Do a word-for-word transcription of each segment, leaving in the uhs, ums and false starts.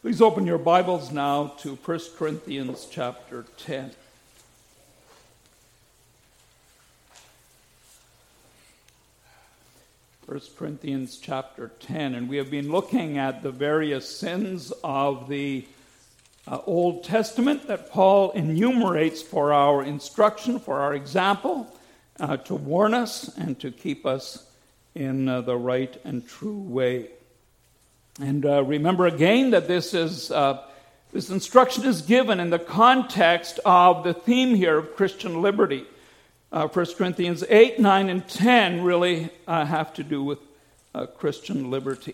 Please open your Bibles now to First Corinthians chapter ten. First Corinthians chapter ten, and we have been looking at the various sins of the uh, Old Testament that Paul enumerates for our instruction, for our example, uh, to warn us and to keep us in uh, the right and true way. And uh, remember again that this is uh, this instruction is given in the context of the theme here of Christian liberty. Uh, First Corinthians eight, nine, and ten really uh, have to do with uh, Christian liberty.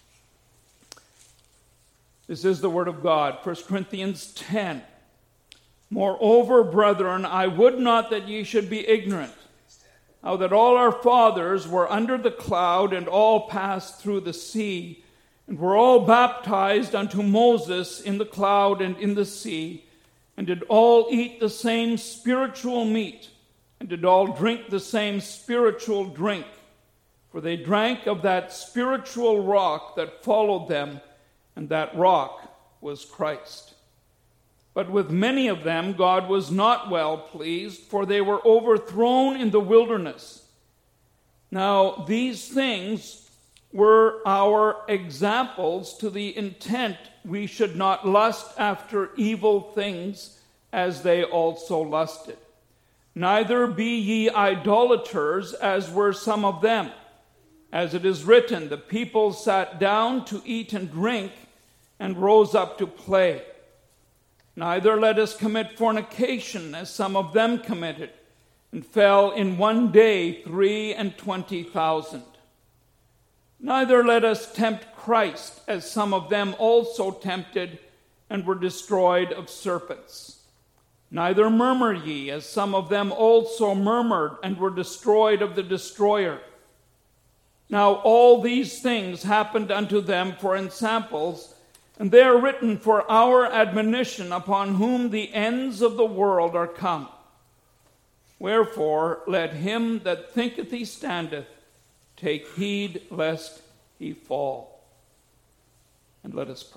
This is the Word of God. First Corinthians ten. Moreover, brethren, I would not that ye should be ignorant, how that all our fathers were under the cloud, and all passed through the sea, and were all baptized unto Moses in the cloud and in the sea, and did all eat the same spiritual meat, and did all drink the same spiritual drink. For they drank of that spiritual rock that followed them, and that rock was Christ. But with many of them God was not well pleased, for they were overthrown in the wilderness. Now these things were our examples, to the intent we should not lust after evil things as they also lusted. Neither be ye idolaters, as were some of them. As it is written, the people sat down to eat and drink, and rose up to play. Neither let us commit fornication, as some of them committed, and fell in one day three and twenty thousand. Neither let us tempt Christ, as some of them also tempted, and were destroyed of serpents. Neither murmur ye, as some of them also murmured, and were destroyed of the destroyer. Now all these things happened unto them for ensamples, and they are written for our admonition, upon whom the ends of the world are come. Wherefore let him that thinketh he standeth take heed lest he fall. And let us pray.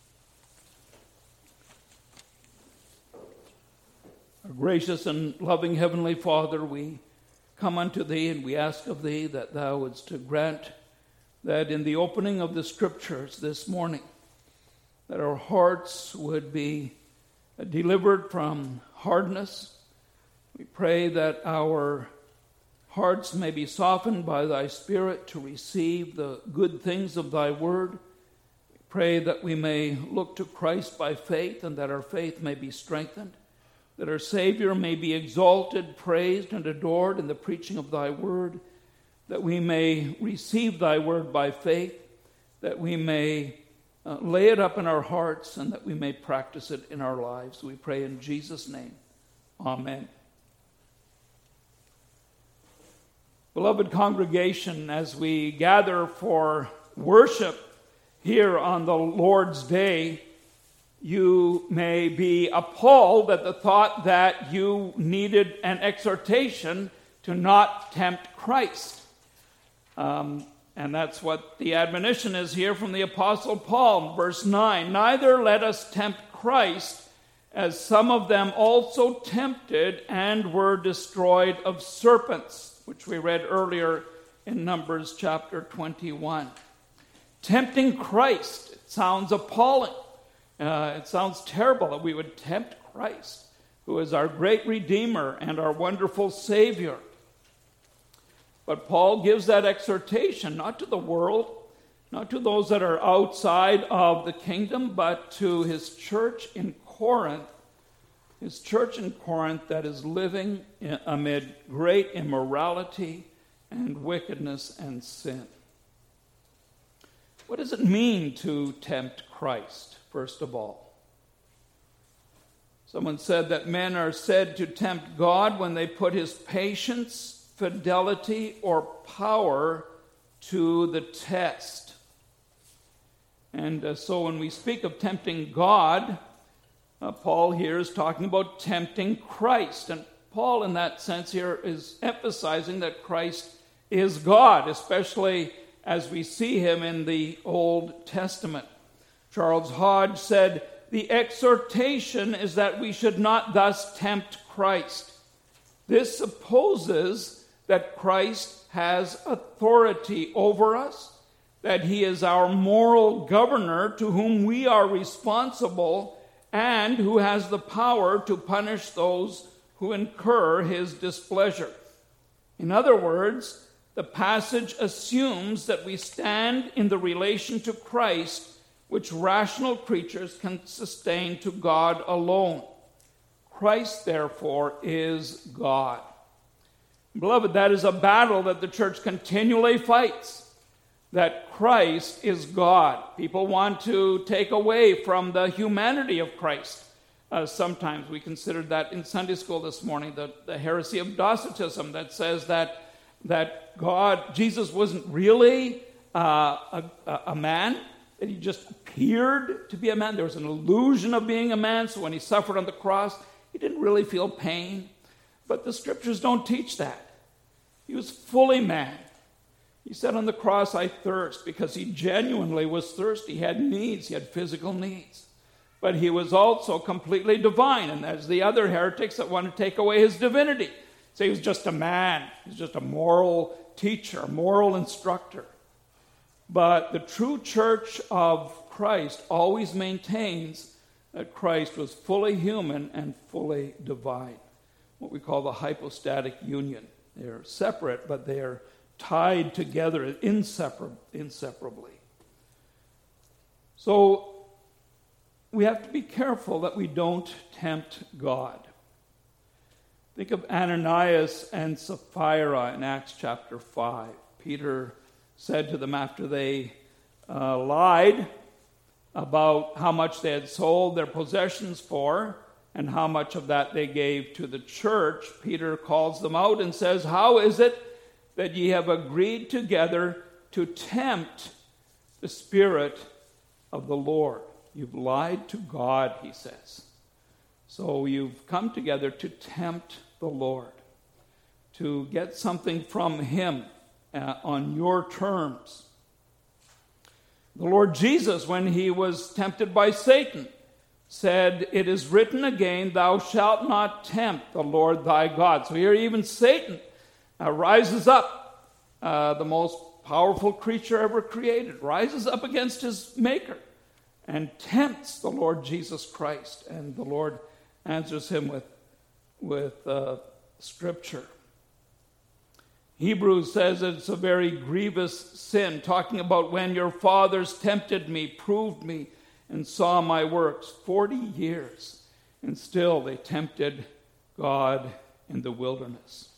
Our gracious and loving Heavenly Father, we come unto Thee, and we ask of Thee that Thou wouldst to grant that in the opening of the Scriptures this morning, that our hearts would be delivered from hardness. We pray that our hearts may be softened by Thy Spirit to receive the good things of Thy Word. We pray that we may look to Christ by faith, and that our faith may be strengthened, that our Savior may be exalted, praised, and adored in the preaching of Thy Word, that we may receive Thy Word by faith, that we may uh, lay it up in our hearts, and that we may practice it in our lives. We pray in Jesus' name. Amen. Beloved congregation, as we gather for worship here on the Lord's Day, you may be appalled at the thought that you needed an exhortation to not tempt Christ. Um, and that's what the admonition is here from the Apostle Paul, verse nine. Neither let us tempt Christ, as some of them also tempted and were destroyed of serpents, which we read earlier in Numbers chapter twenty-one. Tempting Christ, it sounds appalling. Uh, it sounds terrible that we would tempt Christ, who is our great Redeemer and our wonderful Savior. But Paul gives that exhortation not to the world, not to those that are outside of the kingdom, but to his church in Corinth, his church in Corinth that is living amid great immorality and wickedness and sin. What does it mean to tempt Christ, first of all? Someone said that men are said to tempt God when they put his patience, fidelity, or power to the test. And uh, so when we speak of tempting God, uh, Paul here is talking about tempting Christ. And Paul, in that sense here, is emphasizing that Christ is God, especially as we see him in the Old Testament. Charles Hodge said, "The exhortation is that we should not thus tempt Christ. This supposes that Christ has authority over us, that he is our moral governor to whom we are responsible, and who has the power to punish those who incur his displeasure." In other words, the passage assumes that we stand in the relation to Christ which rational creatures can sustain to God alone. Christ, therefore, is God. Beloved, that is a battle that the church continually fights, that Christ is God. People want to take away from the humanity of Christ. Uh, sometimes we considered that in Sunday school this morning, the, the heresy of Docetism that says that, that God, Jesus wasn't really uh, a, a man, that he just appeared to be a man. There was an illusion of being a man, so when he suffered on the cross, he didn't really feel pain. But the scriptures don't teach that. He was fully man. He said on the cross, "I thirst," because he genuinely was thirsty. He had needs. He had physical needs. But he was also completely divine. And there's the other heretics that want to take away his divinity. Say he was just a man. He was just a moral teacher, a moral instructor. But the true church of Christ always maintains that Christ was fully human and fully divine. What we call the hypostatic union. They're separate, but they are tied together inseparably. So we have to be careful that we don't tempt God. Think of Ananias and Sapphira in Acts chapter five. Peter said to them after they uh, lied about how much they had sold their possessions for and how much of that they gave to the church, Peter calls them out and says, "How is it that ye have agreed together to tempt the Spirit of the Lord?" You've lied to God, he says. So you've come together to tempt the Lord, to get something from him uh, on your terms. The Lord Jesus, when he was tempted by Satan, said, "It is written again, thou shalt not tempt the Lord thy God." So here even Satan uh, rises up, uh, the most powerful creature ever created, rises up against his maker and tempts the Lord Jesus Christ. And the Lord answers him with, with uh, Scripture. Hebrews says it's a very grievous sin, talking about when your fathers tempted me, proved me, and saw my works. Forty years, and still they tempted God in the wilderness.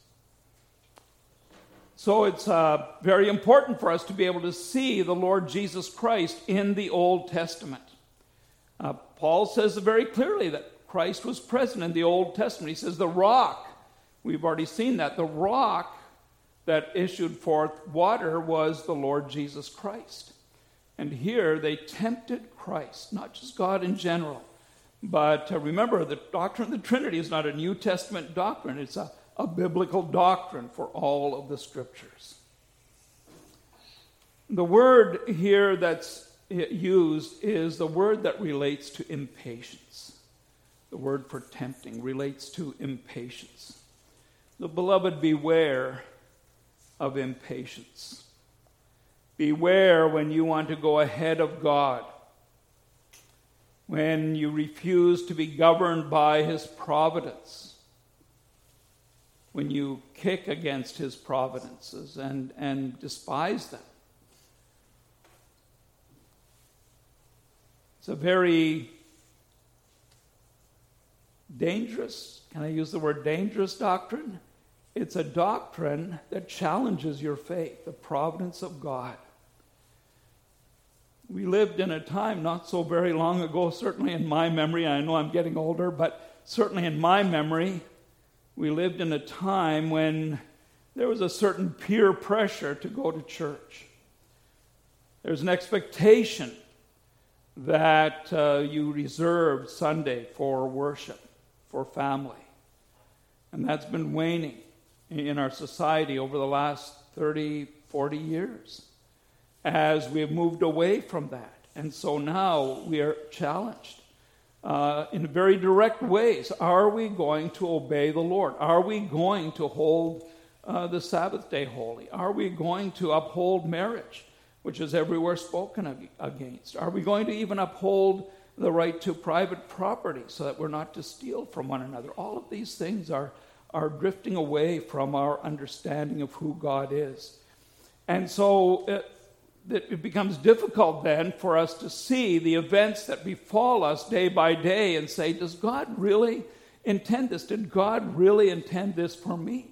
So it's uh, very important for us to be able to see the Lord Jesus Christ in the Old Testament. Uh, Paul says very clearly that Christ was present in the Old Testament. He says the rock, we've already seen that, the rock that issued forth water was the Lord Jesus Christ. And here they tempted Christ, not just God in general. But uh, remember, the doctrine of the Trinity is not a New Testament doctrine. It's a, a biblical doctrine for all of the Scriptures. The word here that's used is the word that relates to impatience. The word for tempting relates to impatience. The beloved, beware of impatience. Beware when you want to go ahead of God, when you refuse to be governed by his providence, when you kick against his providences and, and despise them. It's a very dangerous, can I use the word dangerous doctrine? It's a doctrine that challenges your faith, the providence of God. We lived in a time not so very long ago, certainly in my memory, I know I'm getting older, but certainly in my memory, we lived in a time when there was a certain peer pressure to go to church. There's an expectation that uh, you reserved Sunday for worship, for family. And that's been waning in our society over the last thirty, forty years as we have moved away from that. And so now we are challenged uh, in very direct ways. Are we going to obey the Lord? Are we going to hold uh, the Sabbath day holy? Are we going to uphold marriage, which is everywhere spoken ag- against? Are we going to even uphold the right to private property so that we're not to steal from one another? All of these things are, are drifting away from our understanding of who God is. And so it, it becomes difficult then for us to see the events that befall us day by day and say, does God really intend this? Did God really intend this for me?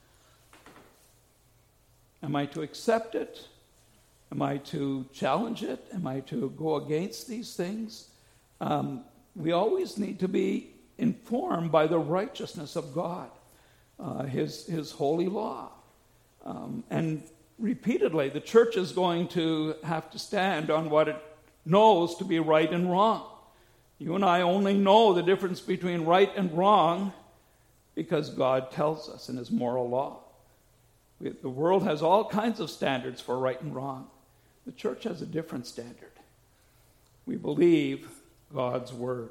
Am I to accept it? Am I to challenge it? Am I to go against these things? Um, we always need to be informed by the righteousness of God, uh, his, his holy law. Um, and repeatedly, the church is going to have to stand on what it knows to be right and wrong. You and I only know the difference between right and wrong because God tells us in his moral law. We, the world has all kinds of standards for right and wrong. The church has a different standard. We believe God's word.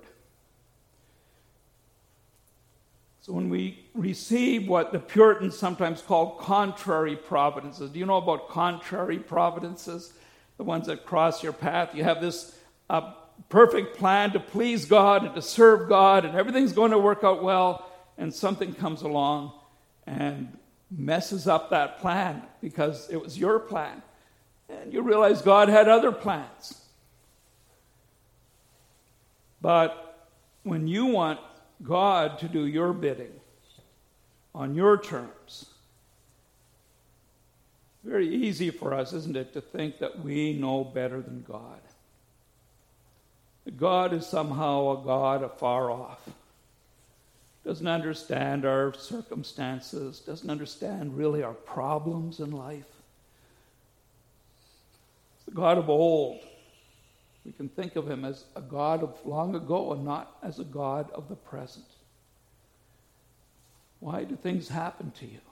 So when we receive what the Puritans sometimes call contrary providences, do you know about contrary providences? The ones that cross your path. You have this uh, perfect plan to please God and to serve God, and everything's going to work out well, and something comes along and messes up that plan because it was your plan. And you realize God had other plans. But when you want God to do your bidding on your terms, very easy for us, isn't it, to think that we know better than God. That God is somehow a God afar off. Doesn't understand our circumstances, doesn't understand really our problems in life. It's the God of old. We can think of him as a God of long ago and not as a God of the present. Why do things happen to you?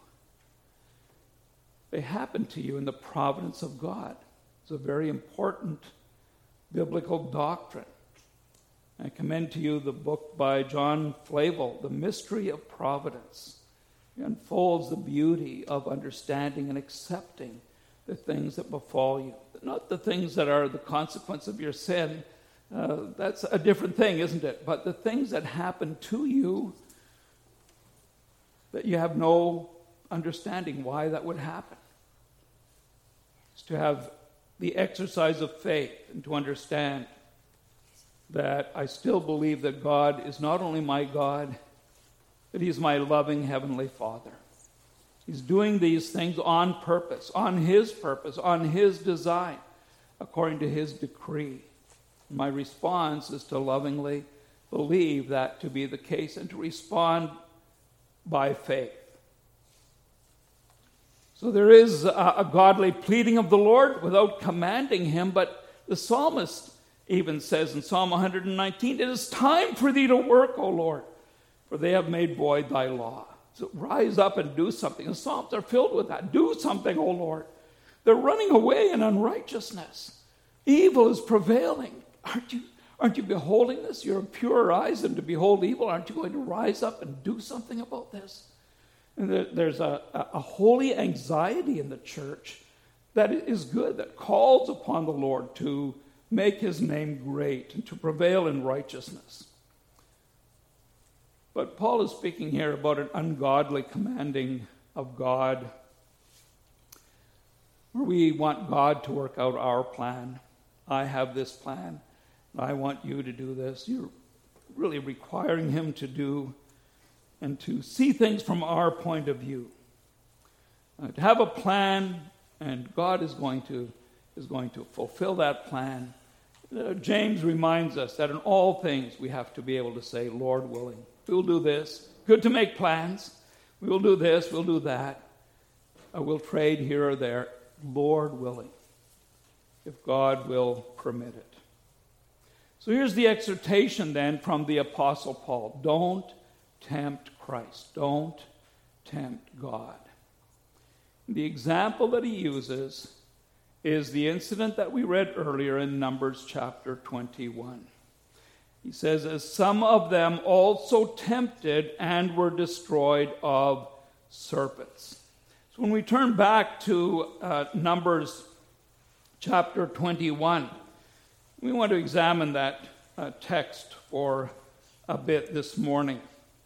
They happen to you in the providence of God. It's a very important biblical doctrine. I commend to you the book by John Flavel, The Mystery of Providence. It unfolds the beauty of understanding and accepting the things that befall you. Not the things that are the consequence of your sin. Uh, that's a different thing, isn't it? But the things that happen to you that you have no understanding why that would happen. It's to have the exercise of faith and to understand that I still believe that God is not only my God, but he's my loving heavenly Father. He's doing these things on purpose, on his purpose, on his design, according to his decree. My response is to lovingly believe that to be the case and to respond by faith. So there is a, a godly pleading of the Lord without commanding him, but the psalmist even says in Psalm one nineteen, it is time for thee to work, O Lord, for they have made void thy law. So rise up and do something. The Psalms are filled with that. Do something, O Lord. They're running away in unrighteousness. Evil is prevailing. Aren't you, aren't you beholding this? You have purer eyes than to behold evil. Aren't you going to rise up and do something about this? And there, there's a, a holy anxiety in the church that is good, that calls upon the Lord to make his name great and to prevail in righteousness. But Paul is speaking here about an ungodly commanding of God, where we want God to work out our plan. I have this plan, and I want you to do this. You're really requiring him to do and to see things from our point of view. Uh, to have a plan, and God is going to is going to fulfill that plan. Uh, James reminds us that in all things we have to be able to say, Lord willing. We'll do this. Good to make plans. We'll do this. We'll do that. Uh, we'll trade here or there. Lord willing. If God will permit it. So here's the exhortation then from the Apostle Paul. Don't tempt Christ. Don't tempt God. The example that he uses is the incident that we read earlier in Numbers chapter twenty-one. He says, as some of them also tempted and were destroyed of serpents. So when we turn back to uh, Numbers chapter twenty-one, we want to examine that uh, text for a bit this morning.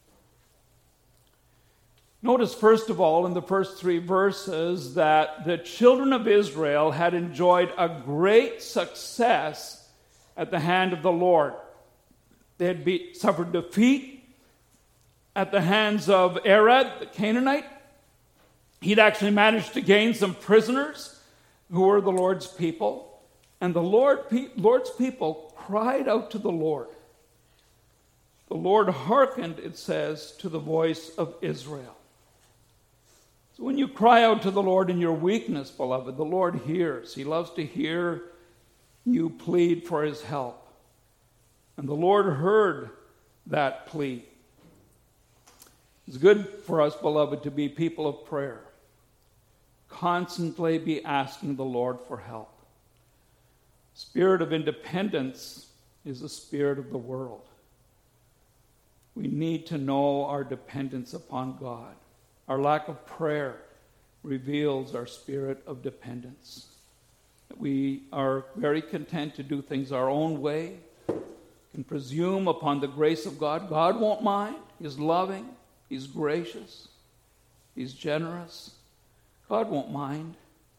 Notice, first of all, in the first three verses, that the children of Israel had enjoyed a great success at the hand of the Lord. They had be, suffered defeat at the hands of Arad, the Canaanite. He'd actually managed to gain some prisoners who were the Lord's people. And the Lord, Lord's people cried out to the Lord. The Lord hearkened, it says, to the voice of Israel. So when you cry out to the Lord in your weakness, beloved, the Lord hears. He loves to hear you plead for his help. And the Lord heard that plea. It's good for us, beloved, to be people of prayer. Constantly be asking the Lord for help. Spirit of independence is the spirit of the world. We need to know our dependence upon God. Our lack of prayer reveals our spirit of dependence. We are very content to do things our own way, can presume upon the grace of God. God won't mind. He's loving. He's gracious. He's generous. God won't mind.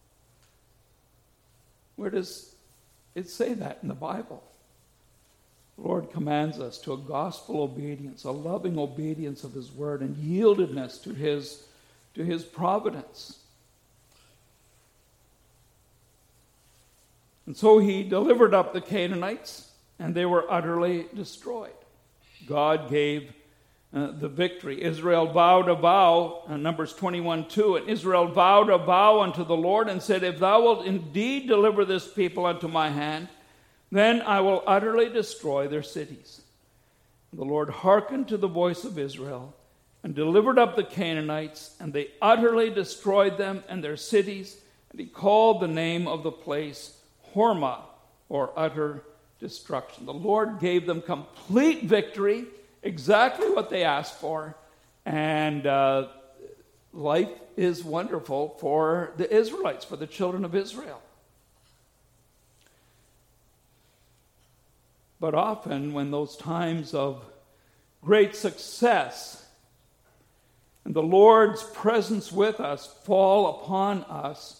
Where does it say that in the Bible? The Lord commands us to a gospel obedience, a loving obedience of his word, and yieldedness to his, to his providence. And so he delivered up the Canaanites, and they were utterly destroyed. God gave uh, the victory. Israel vowed a vow, uh, Numbers twenty-one two, and Israel vowed a vow unto the Lord and said, if thou wilt indeed deliver this people unto my hand, then I will utterly destroy their cities. And the Lord hearkened to the voice of Israel and delivered up the Canaanites, and they utterly destroyed them and their cities, and he called the name of the place Hormah, or utter destruction. The Lord gave them complete victory, exactly what they asked for, and uh, life is wonderful for the Israelites, for the children of Israel. But often when those times of great success and the Lord's presence with us fall upon us,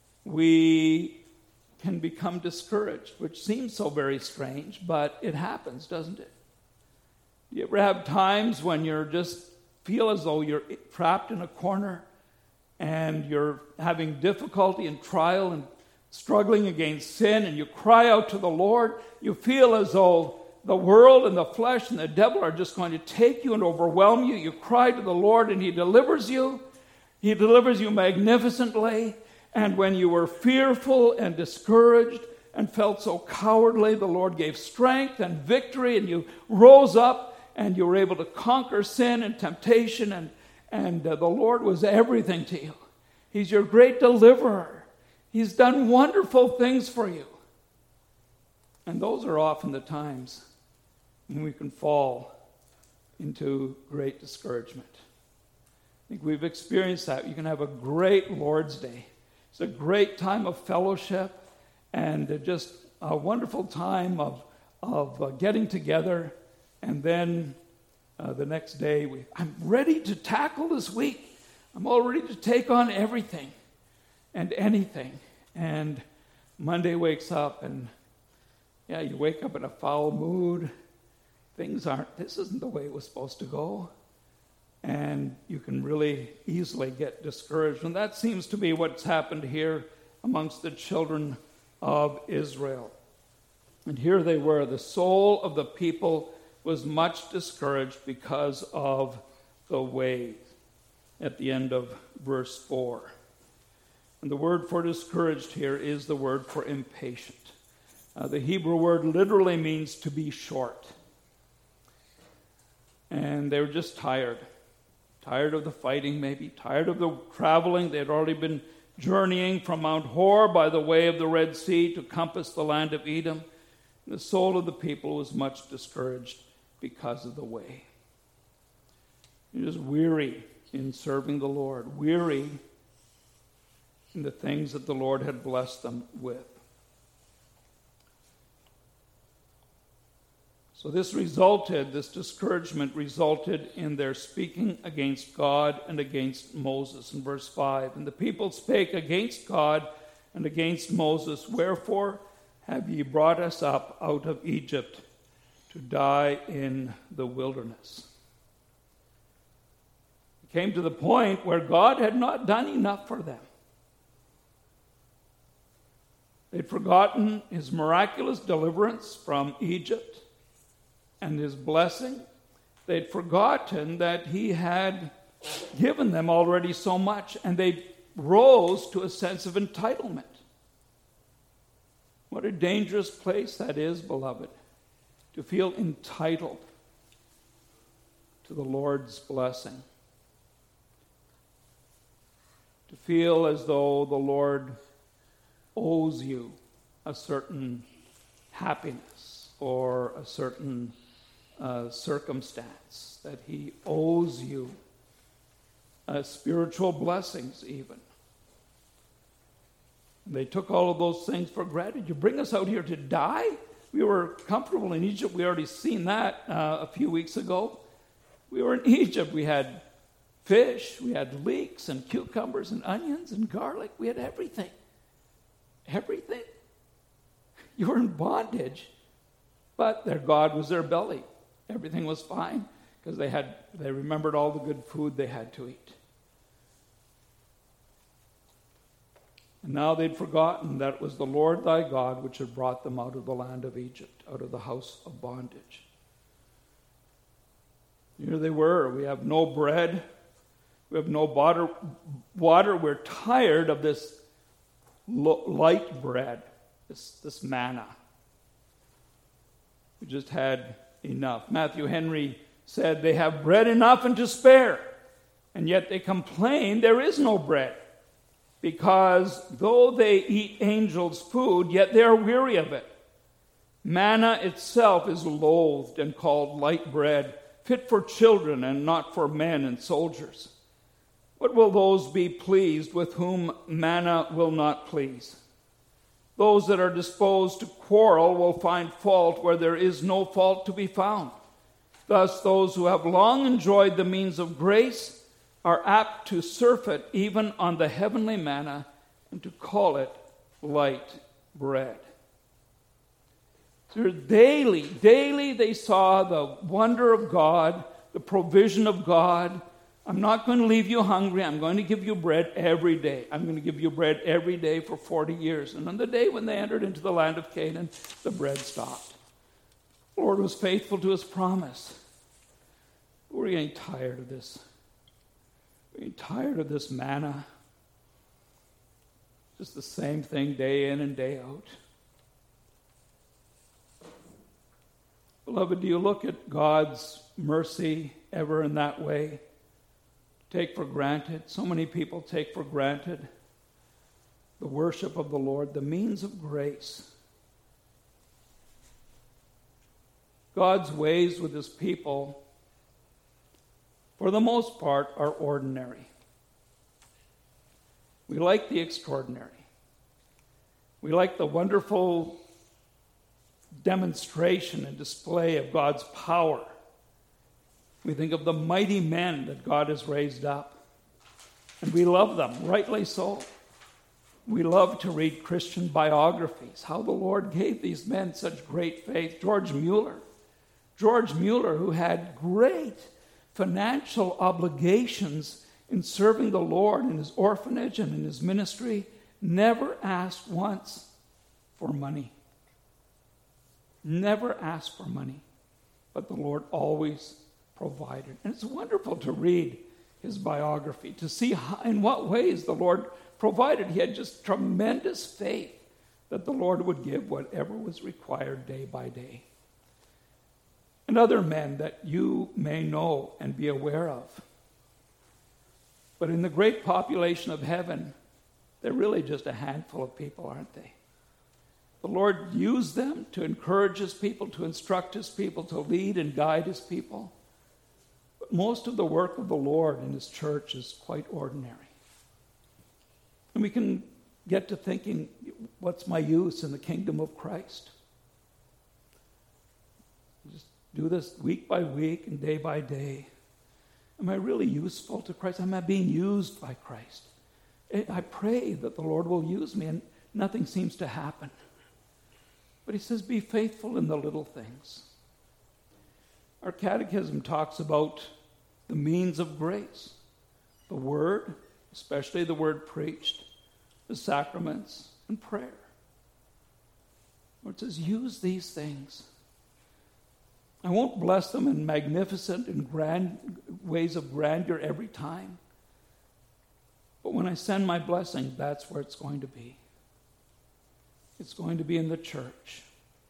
we can become discouraged, which seems so very strange, but it happens, doesn't it? You ever have times when you just feel as though you're trapped in a corner and you're having difficulty and trial and struggling against sin, and you cry out to the Lord? You feel as though the world and the flesh and the devil are just going to take you and overwhelm you. You cry to the Lord and he delivers you. He delivers you magnificently. And when you were fearful and discouraged and felt so cowardly, the Lord gave strength and victory, and you rose up and you were able to conquer sin and temptation, and, and uh, the Lord was everything to you. He's your great deliverer. He's done wonderful things for you. And those are often the times when we can fall into great discouragement. I think we've experienced that. You can have a great Lord's Day. It's a great time of fellowship and just a wonderful time of, of uh, getting together. And then uh, the next day, we, I'm ready to tackle this week. I'm all ready to take on everything and anything. And Monday wakes up and, yeah, you wake up in a foul mood. Things aren't, this isn't the way it was supposed to go. And you can really easily get discouraged. And that seems to be what's happened here amongst the children of Israel. And here they were. The soul of the people was much discouraged because of the way, at the end of verse four. And the word for discouraged here is the word for impatient. Uh, the Hebrew word literally means to be short. And they were just tired. Tired of the fighting, maybe. Tired of the traveling. They had already been journeying from Mount Hor by the way of the Red Sea to compass the land of Edom. The soul of the people was much discouraged because of the way. He was weary in serving the Lord, weary in the things that the Lord had blessed them with. So this resulted, this discouragement resulted in their speaking against God and against Moses. In verse five, and the people spake against God and against Moses, wherefore have ye brought us up out of Egypt to die in the wilderness? It came to the point where God had not done enough for them. They'd forgotten his miraculous deliverance from Egypt and his blessing. They'd forgotten that he had given them already so much, and they rose to a sense of entitlement. What a dangerous place that is, beloved, to feel entitled to the Lord's blessing. To feel as though the Lord owes you a certain happiness or a certain uh, circumstance, that he owes you uh, spiritual blessings even. And they took all of those things for granted. You bring us out here to die? We were comfortable in Egypt. We already seen that uh, a few weeks ago. We were in Egypt. We had fish, we had leeks and cucumbers and onions and garlic. We had everything. Everything. You were in bondage, but their God was their belly. Everything was fine because they had they remembered all the good food they had to eat. And now they'd forgotten that it was the Lord thy God which had brought them out of the land of Egypt, out of the house of bondage. Here they were. We have no bread. We have no water. water. We're tired of this light bread, this, this manna. We just had enough. Matthew Henry said they have bread enough and to spare, and yet they complain there is no bread, because though they eat angels' food, yet they are weary of it. Manna itself is loathed and called light bread, fit for children and not for men and soldiers. What will those be pleased with whom manna will not please? Those that are disposed to quarrel will find fault where there is no fault to be found. Thus, those who have long enjoyed the means of grace are apt to surfeit even on the heavenly manna and to call it light bread. So daily, daily they saw the wonder of God, the provision of God. I'm not going to leave you hungry. I'm going to give you bread every day. I'm going to give you bread every day for forty years. And on the day when they entered into the land of Canaan, the bread stopped. The Lord was faithful to his promise. We're getting tired of this. We're getting tired of this manna. Just the same thing day in and day out. Beloved, do you look at God's mercy ever in that way? Take for granted. So many people take for granted the worship of the Lord, the means of grace. God's ways with his people, for the most part, are ordinary. We like the extraordinary. We like the wonderful demonstration and display of God's power. We think of the mighty men that God has raised up. And we love them, rightly so. We love to read Christian biographies, how the Lord gave these men such great faith. George Mueller. George Mueller, who had great financial obligations in serving the Lord in his orphanage and in his ministry, never asked once for money. Never asked for money. But the Lord always provided. And it's wonderful to read his biography, to see how, in what ways the Lord provided. He had just tremendous faith that the Lord would give whatever was required day by day. And other men that you may know and be aware of. But in the great population of heaven, They're really just a handful of people, aren't they? The Lord used them to encourage his people, to instruct his people, to lead and guide his people. But most of the work of the Lord in his church is quite ordinary. And we can get to thinking, what's my use in the kingdom of Christ? Just do this week by week and day by day. Am I really useful to Christ? Am I being used by Christ? I pray that the Lord will use me, and nothing seems to happen. But he says, be faithful in the little things. Our catechism talks about the means of grace. The word, especially the word preached, the sacraments, and prayer. Lord says, use these things. I won't bless them in magnificent and grand ways of grandeur every time. But when I send my blessing, that's where it's going to be. It's going to be in the church.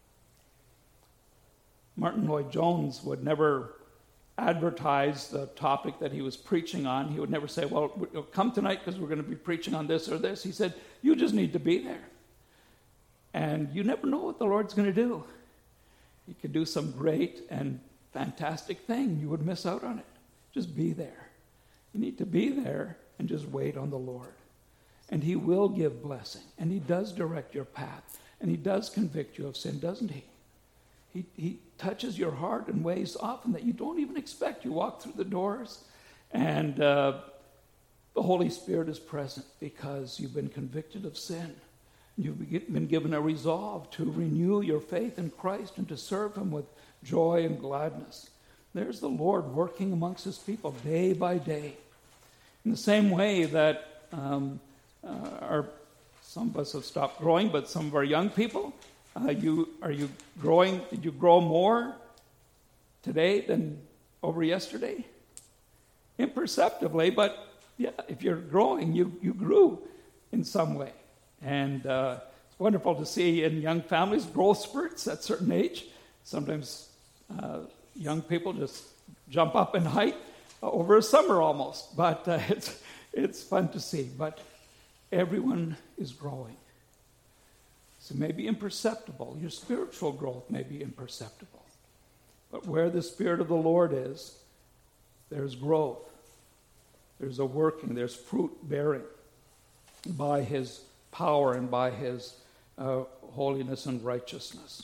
Martin Lloyd-Jones would never advertise the topic that he was preaching on. He would never say, well, come tonight because we're going to be preaching on this or this. He said, you just need to be there. And you never know what the Lord's going to do. He could do some great and fantastic thing. You would miss out on it. Just be there. You need to be there and just wait on the Lord. And he will give blessing. And he does direct your path. And he does convict you of sin, doesn't he? He, he touches your heart in ways often that you don't even expect. You walk through the doors and uh, the Holy Spirit is present because you've been convicted of sin. You've been given a resolve to renew your faith in Christ and to serve him with joy and gladness. There's the Lord working amongst his people day by day. In the same way that um, uh, our, some of us have stopped growing, but some of our young people, uh, you are you growing? Did you grow more today than over yesterday? Imperceptibly, but yeah, if you're growing, you, you grew in some way. And uh, it's wonderful to see in young families growth spurts at a certain age. Sometimes uh, young people just jump up in height uh, over a summer almost. But uh, it's, it's fun to see. But everyone is growing. So it may be imperceptible. Your spiritual growth may be imperceptible. But where the Spirit of the Lord is, there's growth. There's a working. There's fruit bearing by his power and by his uh, holiness and righteousness.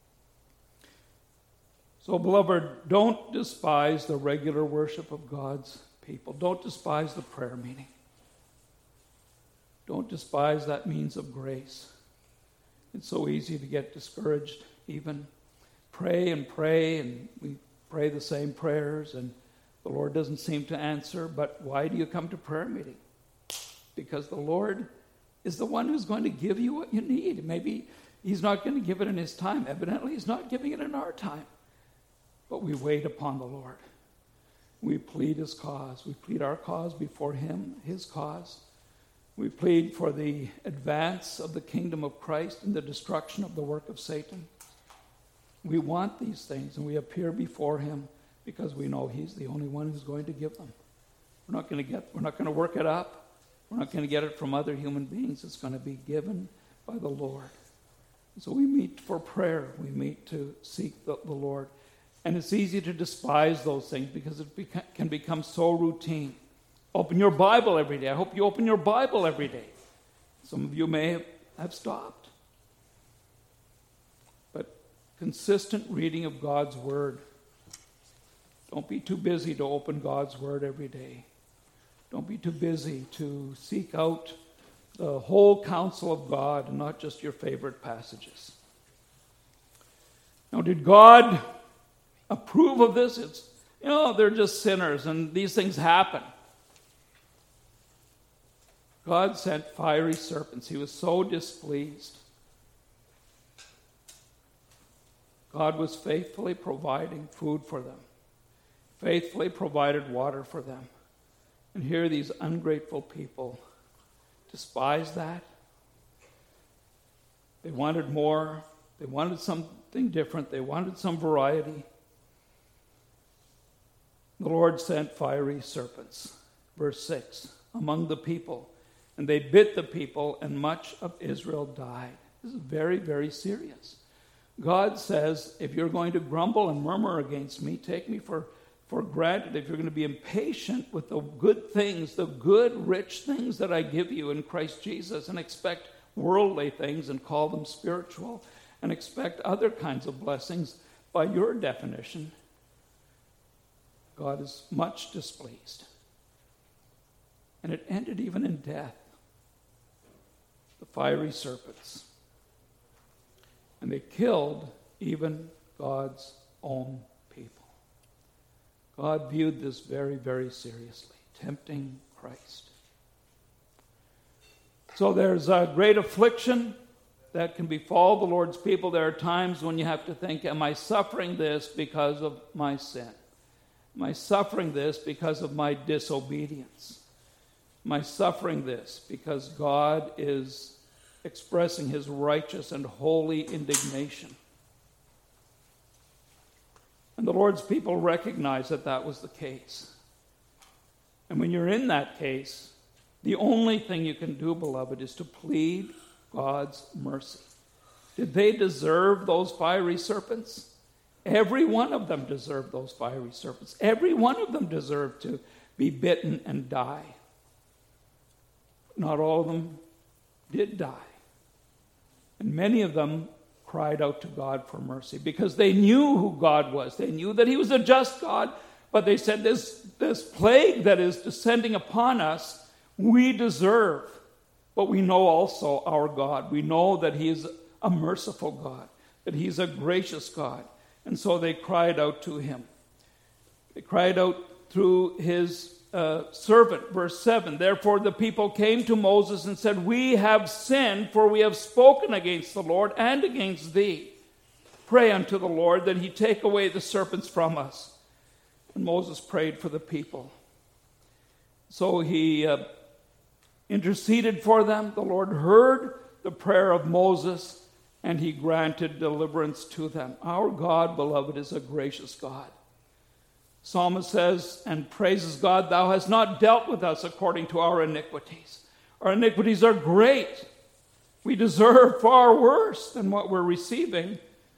So, beloved, don't despise the regular worship of God's people. Don't despise the prayer meeting. Don't despise that means of grace. It's so easy to get discouraged even. Pray and pray, and we pray the same prayers, and the Lord doesn't seem to answer. But why do you come to prayer meeting? Because the Lord is the one who's going to give you what you need. Maybe he's not going to give it in his time. Evidently, he's not giving it in our time. But we wait upon the Lord. We plead his cause. We plead our cause before him, his cause. We plead for the advance of the kingdom of Christ and the destruction of the work of Satan. We want these things, and we appear before him because we know he's the only one who's going to give them. We're not going to get, we're not going to work it up. We're not going to get it from other human beings. It's going to be given by the Lord. So we meet for prayer. We meet to seek the, the Lord. And it's easy to despise those things because it beca- can become so routine. Open your Bible every day. I hope you open your Bible every day. Some of you may have, have stopped. But consistent reading of God's Word. Don't be too busy to open God's Word every day. Don't be too busy to seek out the whole counsel of God and not just your favorite passages. Now, did God approve of this? It's, you know, they're just sinners and these things happen. God sent fiery serpents. He was so displeased. God was faithfully providing food for them, faithfully provided water for them. And here these ungrateful people despise that. They wanted more. They wanted something different. They wanted some variety. The Lord sent fiery serpents, verse six, among the people, and they bit the people, and much of Israel died. This is very, very serious. God says, if you're going to grumble and murmur against me, take me for, for granted. If you're going to be impatient with the good things, the good, rich things that I give you in Christ Jesus, and expect worldly things and call them spiritual, and expect other kinds of blessings, by your definition, God is much displeased. And it ended even in death. The fiery serpents. And they killed even God's own people. God viewed this very, very seriously, tempting Christ. So there's a great affliction that can befall the Lord's people. There are times when you have to think, am I suffering this because of my sin? Am I suffering this because of my disobedience? Am I suffering this because God is expressing his righteous and holy indignation? And the Lord's people recognized that that was the case. And when you're in that case, the only thing you can do, beloved, is to plead God's mercy. Did they deserve those fiery serpents? Every one of them deserved those fiery serpents. Every one of them deserved to be bitten and die. Not all of them did die. And many of them cried out to God for mercy because they knew who God was. They knew that he was a just God, but they said, this, this plague that is descending upon us, we deserve. But we know also our God. We know that he is a merciful God, that he's a gracious God. And so they cried out to him. They cried out through his uh, servant. Verse seven, therefore the people came to Moses and said, we have sinned, for we have spoken against the Lord and against thee. Pray unto the Lord that he take away the serpents from us. And Moses prayed for the people. So he uh, interceded for them. The Lord heard the prayer of Moses, and he granted deliverance to them. Our God, beloved, is a gracious God. Psalmist says and praises God, thou hast not dealt with us according to our iniquities. Our iniquities are great. We deserve far worse than what we're receiving.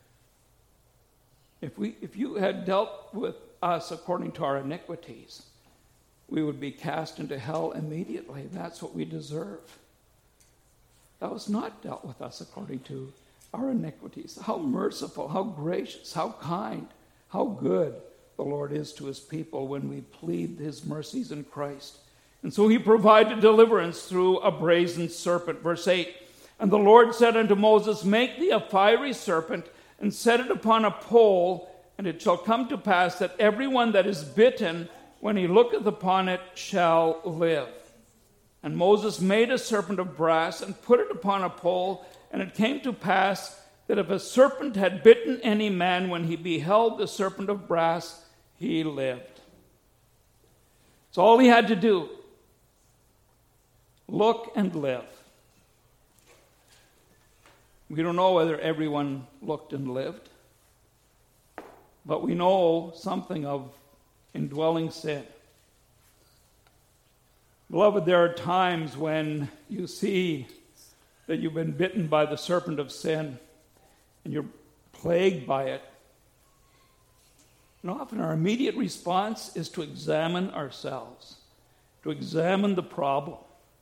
If we, if you had dealt with us according to our iniquities, we would be cast into hell immediately. That's what we deserve. Thou hast not dealt with us according to our iniquities. How merciful, how gracious, how kind, how good the Lord is to his people when we plead his mercies in Christ. And so he provided deliverance through a brazen serpent. Verse eight, and the Lord said unto Moses, make thee a fiery serpent, and set it upon a pole, and it shall come to pass that everyone that is bitten, when he looketh upon it, shall live. And Moses made a serpent of brass, and put it upon a pole, and it came to pass that if a serpent had bitten any man, when he beheld the serpent of brass, he lived. It's all he had to do. Look and live. We don't know whether everyone looked and lived, but we know something of indwelling sin. Beloved, there are times when you see that you've been bitten by the serpent of sin and you're plagued by it. And often our immediate response is to examine ourselves, to examine the problem.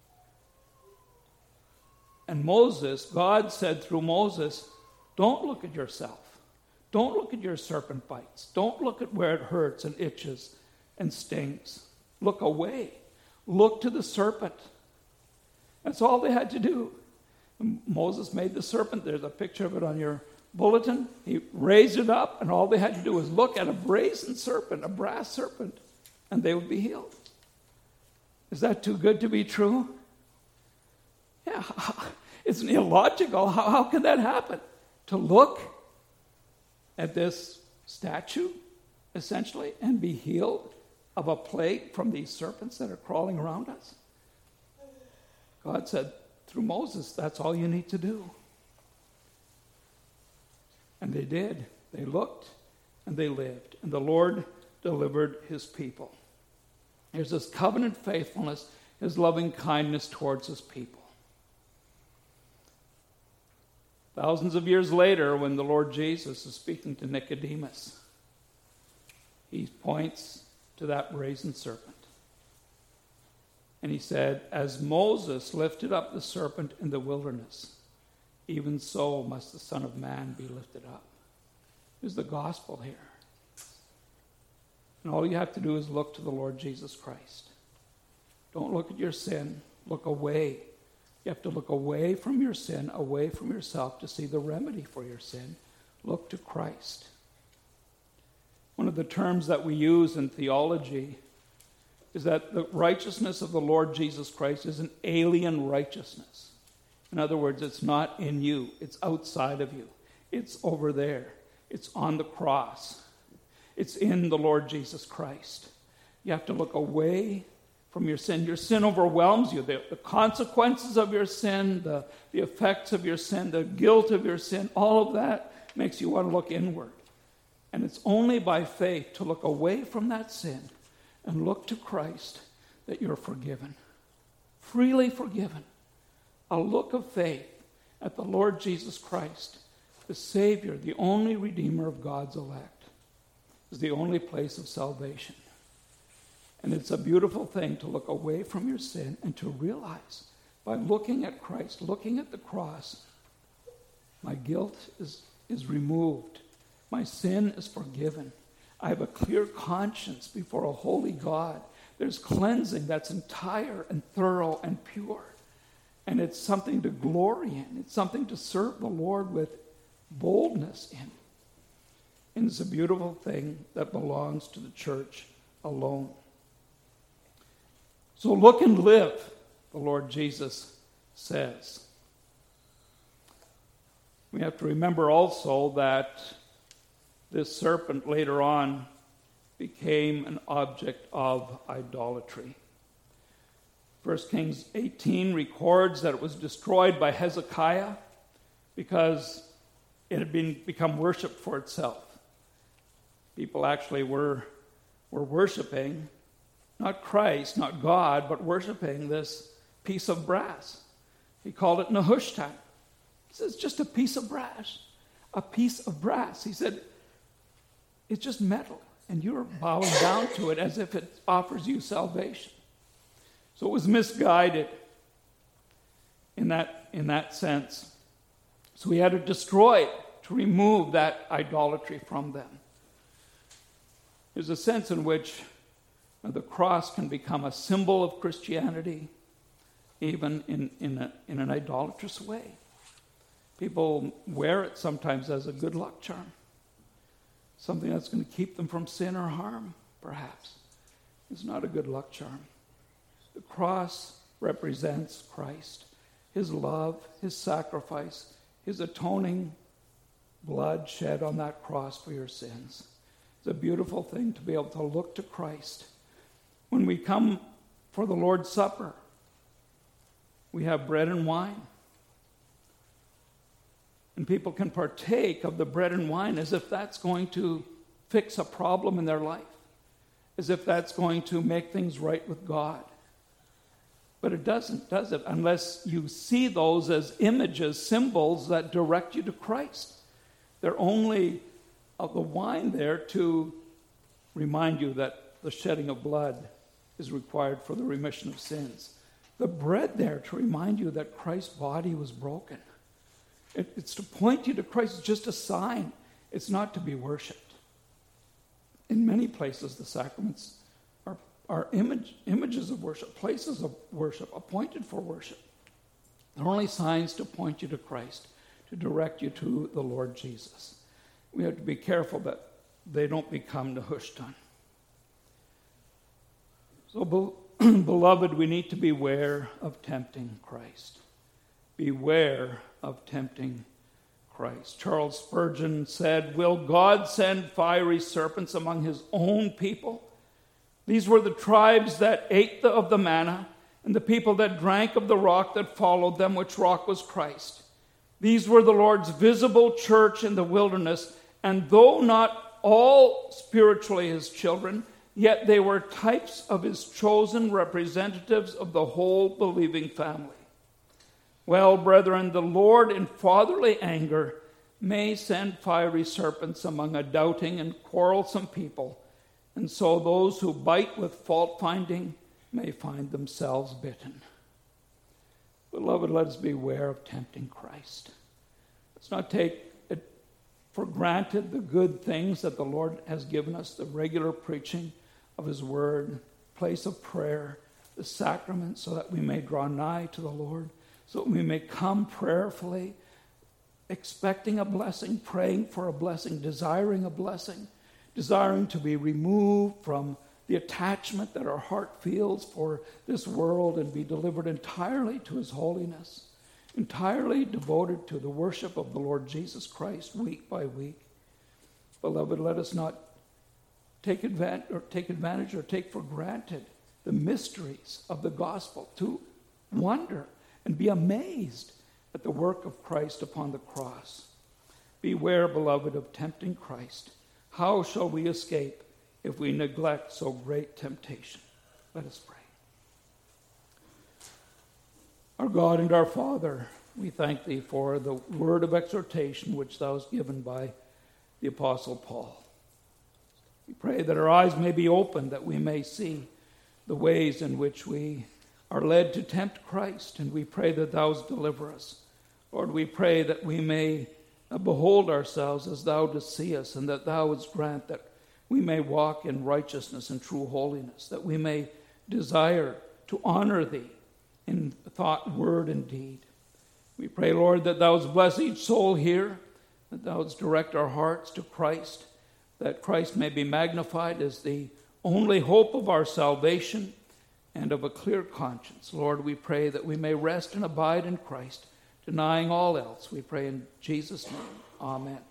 And Moses, God said through Moses, don't look at yourself. Don't look at your serpent bites. Don't look at where it hurts and itches and stings. Look away. Look to the serpent. That's all they had to do. And Moses made the serpent. There's a picture of it on your bulletin. He raised it up, and all they had to do was look at a brazen serpent, a brass serpent, and they would be healed. Is that too good to be true? Yeah, it's illogical. How, how can that happen? To look at this statue, essentially, and be healed of a plague from these serpents that are crawling around us? God said through Moses, that's all you need to do. And they did. They looked and they lived. And the Lord delivered his people. There's this covenant faithfulness his loving kindness towards his people. Thousands of years later, when the Lord Jesus is speaking to Nicodemus, he points to that brazen serpent. And he said, as Moses lifted up the serpent in the wilderness, even so must the Son of Man be lifted up. There's the gospel here. And all you have to do is look to the Lord Jesus Christ. Don't look at your sin. Look away. You have to look away from your sin, away from yourself to see the remedy for your sin. Look to Christ. One of the terms that we use in theology is that the righteousness of the Lord Jesus Christ is an alien righteousness. In other words, it's not in you. It's outside of you. It's over there. It's on the cross. It's in the Lord Jesus Christ. You have to look away from your sin. Your sin overwhelms you. The, the consequences of your sin, the, the effects of your sin, the guilt of your sin, all of that makes you want to look inward. And it's only by faith to look away from that sin and look to Christ that you're forgiven. Freely forgiven. A look of faith at the Lord Jesus Christ, the Savior, the only Redeemer of God's elect, is the only place of salvation. And it's a beautiful thing to look away from your sin and to realize by looking at Christ, looking at the cross, my guilt is, is removed. My sin is forgiven. I have a clear conscience before a holy God. There's cleansing that's entire and thorough and pure. And it's something to glory in. It's something to serve the Lord with boldness in. And it's a beautiful thing that belongs to the church alone. So look and live, the Lord Jesus says. We have to remember also that this serpent later on became an object of idolatry. First Kings eighteen records that it was destroyed by Hezekiah because it had been become worship for itself. People actually were, were worshiping, not Christ, not God, but worshiping this piece of brass. He called it Nehushtan. He says, just a piece of brass. A piece of brass. He said, it's just metal, and you're bowing down to it as if it offers you salvation. So it was misguided in that, in that sense. So he had to destroy it to remove that idolatry from them. There's a sense in which the cross can become a symbol of Christianity, even in, in, a, in an idolatrous way. People wear it sometimes as a good luck charm. Something that's going to keep them from sin or harm, perhaps. It's not a good luck charm. The cross represents Christ, his love, his sacrifice, his atoning blood shed on that cross for your sins. It's a beautiful thing to be able to look to Christ. When we come for the Lord's Supper, we have bread and wine. And people can partake of the bread and wine as if that's going to fix a problem in their life, as if that's going to make things right with God. But it doesn't, does it? Unless you see those as images, symbols that direct you to Christ. They're only of the wine there to remind you that the shedding of blood is required for the remission of sins. The bread there to remind you that Christ's body was broken. It, it's to point you to Christ. It's just a sign. It's not to be worshipped. In many places, the sacraments are, are image, images of worship, places of worship, appointed for worship. They're only signs to point you to Christ, to direct you to the Lord Jesus. We have to be careful that they don't become Nehushtan. So, beloved, we need to beware of tempting Christ. Beware of tempting Christ. Charles Spurgeon said, "Will God send fiery serpents among his own people? These were the tribes that ate the, of the manna, and the people that drank of the rock that followed them, which rock was Christ. These were the Lord's visible church in the wilderness, and though not all spiritually his children, yet they were types of his chosen representatives of the whole believing family. Well, brethren, the Lord in fatherly anger may send fiery serpents among a doubting and quarrelsome people, and so those who bite with fault-finding may find themselves bitten. Beloved, let us beware of tempting Christ. Let's not take it for granted the good things that the Lord has given us, the regular preaching of his word, place of prayer, the sacraments, so that we may draw nigh to the Lord, so that we may come prayerfully, expecting a blessing, praying for a blessing, desiring a blessing, desiring to be removed from the attachment that our heart feels for this world and be delivered entirely to his holiness, entirely devoted to the worship of the Lord Jesus Christ week by week. Beloved, let us not take advantage or take advantage or take for granted the mysteries of the gospel, to wonder and be amazed at the work of Christ upon the cross. Beware, beloved, of tempting Christ. How shall we escape if we neglect so great temptation? Let us pray. Our God and our Father, we thank thee for the word of exhortation which thou hast given by the Apostle Paul. We pray that our eyes may be opened, that we may see the ways in which we are led to tempt Christ, and we pray that thou deliver us. Lord, we pray that we may behold ourselves as thou dost see us, and that thou wouldst grant that we may walk in righteousness and true holiness, that we may desire to honor thee in thought, word, and deed. We pray, Lord, that thou wouldst bless each soul here, that thou wouldst direct our hearts to Christ, that Christ may be magnified as the only hope of our salvation and of a clear conscience. Lord, we pray that we may rest and abide in Christ, denying all else. We pray in Jesus' name. Amen.